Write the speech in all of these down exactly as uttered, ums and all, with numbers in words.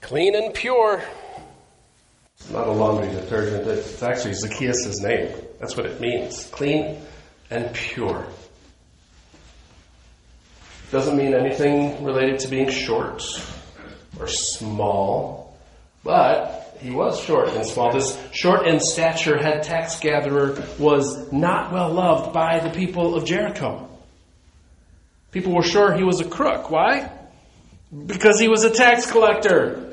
Clean and pure. It's not a laundry detergent. It's actually Zacchaeus' name. That's what it means. Clean and pure. Doesn't mean anything related to being short or small, but he was short and small. This short in stature head tax gatherer was not well loved by the people of Jericho. People were sure he was a crook. Why? Because he was a tax collector.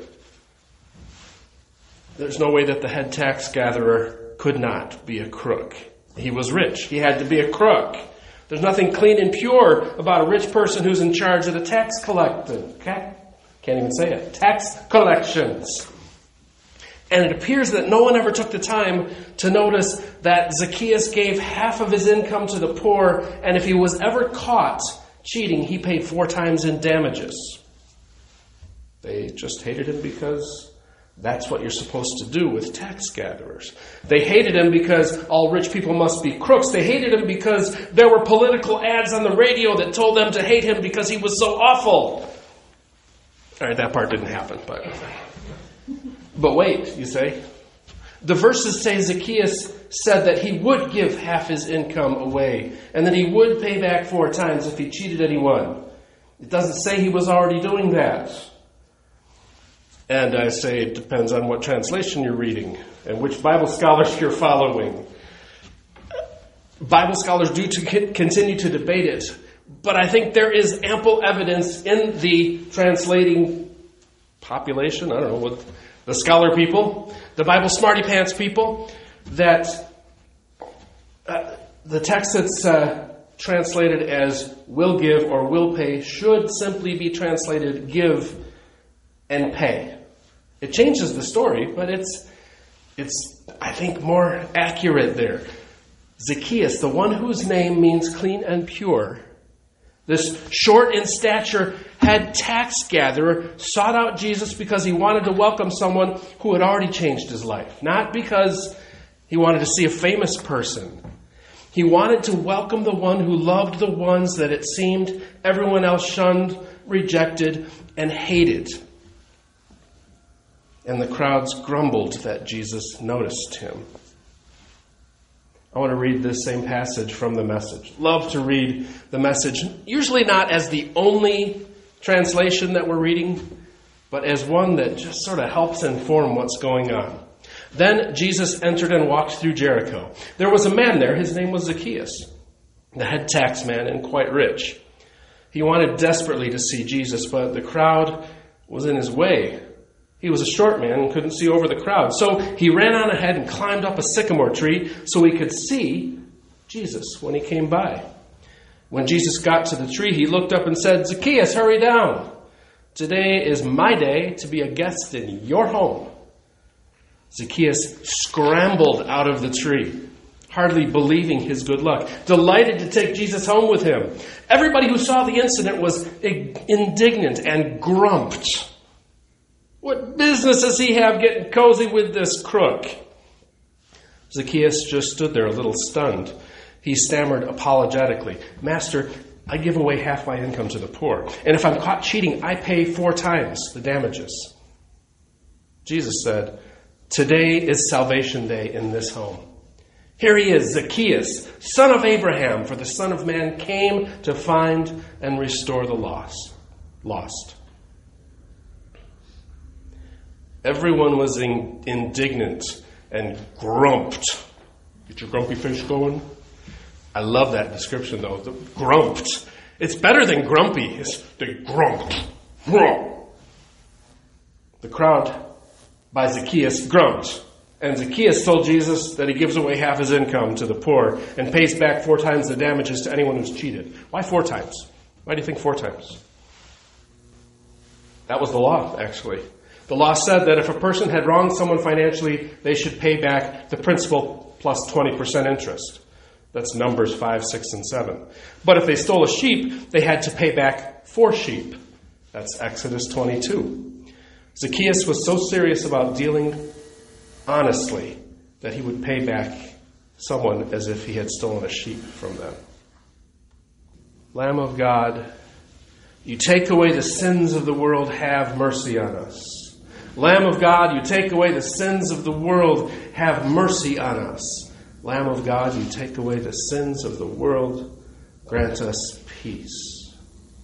There's no way that the head tax gatherer could not be a crook. He was rich. He had to be a crook. There's nothing clean and pure about a rich person who's in charge of the tax collecting. Okay? Can't even say it. Tax collections. And it appears that no one ever took the time to notice that Zacchaeus gave half of his income to the poor, and if he was ever caught cheating, he paid four times in damages. They just hated him because that's what you're supposed to do with tax gatherers. They hated him because all rich people must be crooks. They hated him because there were political ads on the radio that told them to hate him because he was so awful. All right, that part didn't happen, but... But wait, you say. The verses say Zacchaeus said that he would give half his income away and that he would pay back four times if he cheated anyone. It doesn't say he was already doing that. And I say it depends on what translation you're reading and which Bible scholars you're following. Bible scholars do to continue to debate it, but I think there is ample evidence in the translating population, I don't know, what the scholar people, the Bible smarty pants people, that uh, the text that's uh, translated as will give or will pay should simply be translated give and pay. It changes the story, but it's, it's I think, more accurate there. Zacchaeus, the one whose name means clean and pure, this short in stature head tax gatherer, sought out Jesus because he wanted to welcome someone who had already changed his life. Not because he wanted to see a famous person. He wanted to welcome the one who loved the ones that it seemed everyone else shunned, rejected, and hated. And the crowds grumbled that Jesus noticed him. I want to read this same passage from the Message. Love to read the Message, usually not as the only translation that we're reading, but as one that just sort of helps inform what's going on. Then Jesus entered and walked through Jericho. There was a man there, his name was Zacchaeus, the head tax man and quite rich. He wanted desperately to see Jesus, but the crowd was in his way. He was a short man and couldn't see over the crowd. So he ran on ahead and climbed up a sycamore tree so he could see Jesus when he came by. When Jesus got to the tree, he looked up and said, "Zacchaeus, hurry down. Today is my day to be a guest in your home." Zacchaeus scrambled out of the tree, hardly believing his good luck, delighted to take Jesus home with him. Everybody who saw the incident was indignant and grumped. What business does he have getting cozy with this crook? Zacchaeus just stood there a little stunned. He stammered apologetically, "Master, I give away half my income to the poor. And if I'm caught cheating, I pay four times the damages." Jesus said, "Today is salvation day in this home. Here he is, Zacchaeus, son of Abraham, for the Son of Man came to find and restore the lost." Lost. Everyone was in, indignant and grumped. Get your grumpy face going. I love that description, though. The grumped. It's better than grumpy. It's the grumped. The crowd by Zacchaeus grumped. And Zacchaeus told Jesus that he gives away half his income to the poor and pays back four times the damages to anyone who's cheated. Why four times? Why do you think four times? That was the law, actually. The law said that if a person had wronged someone financially, they should pay back the principal plus twenty percent interest. That's Numbers five, six, and seven. But if they stole a sheep, they had to pay back four sheep. That's Exodus twenty-two. Zacchaeus was so serious about dealing honestly that he would pay back someone as if he had stolen a sheep from them. Lamb of God, you take away the sins of the world, have mercy on us. Lamb of God, you take away the sins of the world, have mercy on us. Lamb of God, you take away the sins of the world, grant us peace.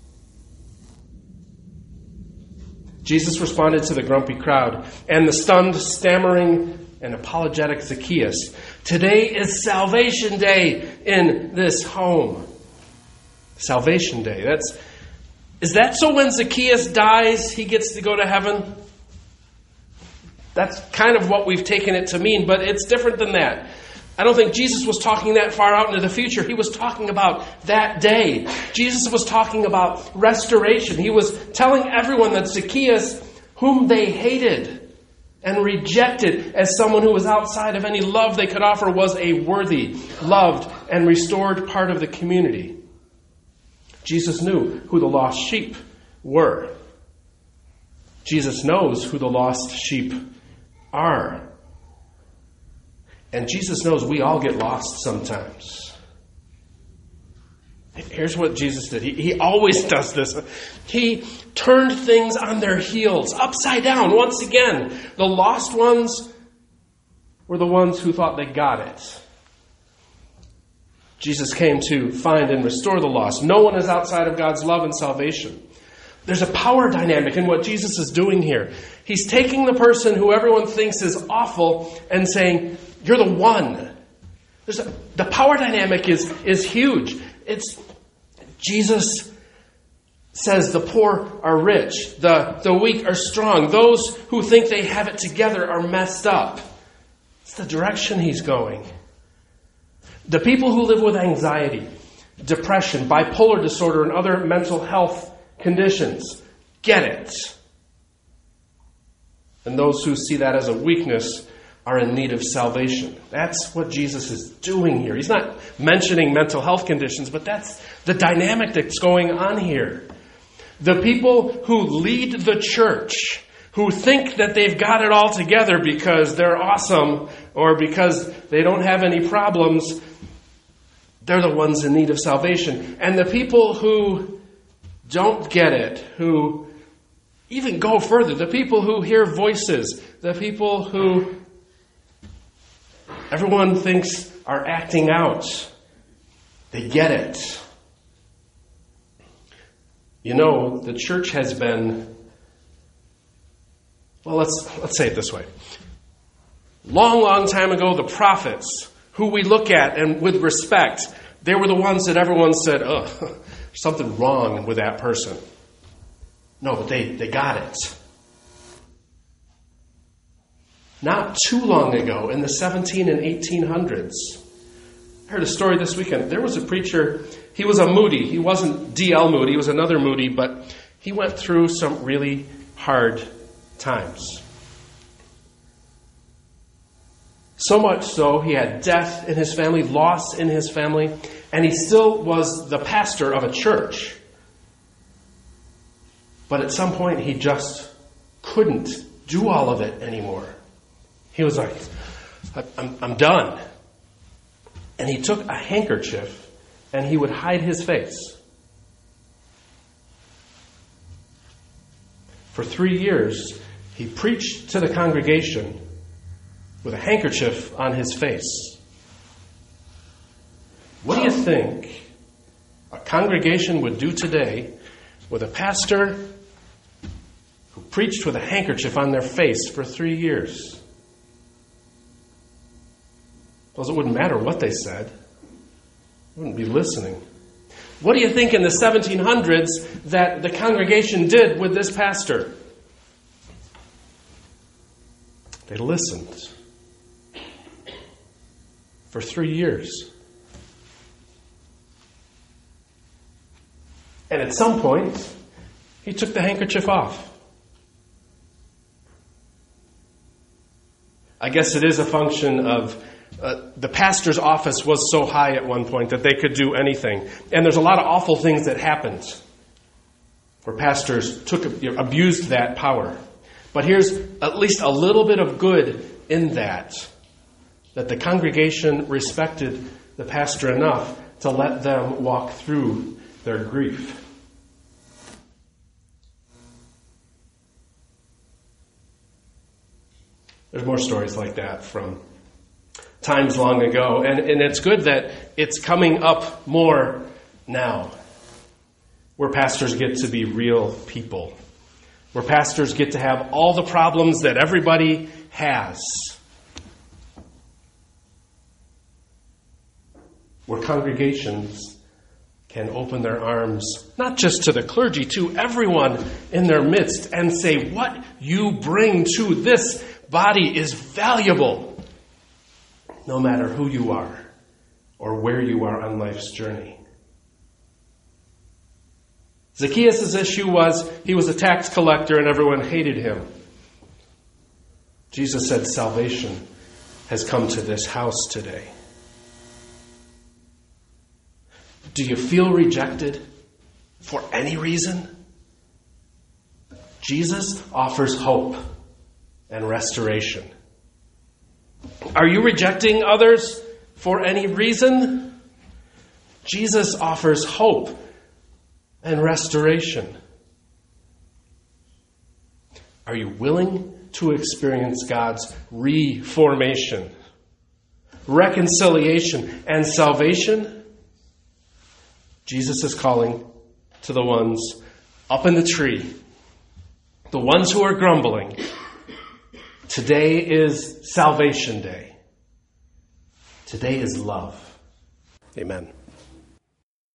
Jesus responded to the grumpy crowd and the stunned, stammering, and apologetic Zacchaeus. Today is Salvation Day in this home. Salvation Day. That's is that so when Zacchaeus dies, he gets to go to heaven? That's kind of what we've taken it to mean, but it's different than that. I don't think Jesus was talking that far out into the future. He was talking about that day. Jesus was talking about restoration. He was telling everyone that Zacchaeus, whom they hated and rejected as someone who was outside of any love they could offer, was a worthy, loved, and restored part of the community. Jesus knew who the lost sheep were. Jesus knows who the lost sheep are. And Jesus knows we all get lost sometimes. Here's what Jesus did. He, he always does this. He turned things on their heels, upside down, once again. The lost ones were the ones who thought they got it. Jesus came to find and restore the lost. No one is outside of God's love and salvation. There's a power dynamic in what Jesus is doing here. He's taking the person who everyone thinks is awful and saying, you're the one. There's a, the power dynamic is, is huge. It's Jesus says the poor are rich, the, the weak are strong. Those who think they have it together are messed up. It's the direction he's going. The people who live with anxiety, depression, bipolar disorder, and other mental health conditions get it. And those who see that as a weakness are in need of salvation. That's what Jesus is doing here. He's not mentioning mental health conditions, but that's the dynamic that's going on here. The people who lead the church, who think that they've got it all together because they're awesome or because they don't have any problems, they're the ones in need of salvation. And the people who don't get it, who even go further, the people who hear voices, the people who everyone thinks are acting out, they get it. You know, the church has been, well, let's let's say it this way. Long, long time ago, the prophets, who we look at and with respect, they were the ones that everyone said, oh, there's something wrong with that person. No, but they, they got it. Not too long ago, in the seventeen and eighteen hundreds, I heard a story this weekend. There was a preacher, he was a Moody. He wasn't D L Moody, he was another Moody, but he went through some really hard times. So much so, he had death in his family, loss in his family, and he still was the pastor of a church. But at some point, he just couldn't do all of it anymore. He was like, I'm, I'm done. And he took a handkerchief and he would hide his face. For three years, he preached to the congregation with a handkerchief on his face. What do you think a congregation would do today with a pastor who preached with a handkerchief on their face for three years? Well, it wouldn't matter what they said. They wouldn't be listening. What do you think in the seventeen hundreds that the congregation did with this pastor? They listened for three years. And at some point, he took the handkerchief off. I guess it is a function of uh, the pastor's office was so high at one point that they could do anything. And there's a lot of awful things that happened where pastors took abused that power. But here's at least a little bit of good in that, that the congregation respected the pastor enough to let them walk through their grief. There's more stories like that from times long ago. And, and it's good that it's coming up more now, where pastors get to be real people, where pastors get to have all the problems that everybody has, where congregations can open their arms, not just to the clergy, to everyone in their midst, and say, what you bring to this body is valuable, no matter who you are or where you are on life's journey. Zacchaeus' issue was he was a tax collector and everyone hated him. Jesus said salvation has come to this house today. Do you feel rejected for any reason? Jesus offers hope and restoration. Are you rejecting others for any reason? Jesus offers hope and restoration. Are you willing to experience God's reformation, reconciliation, and salvation? Jesus is calling to the ones up in the tree, the ones who are grumbling. Today is Salvation Day. Today is love. Amen.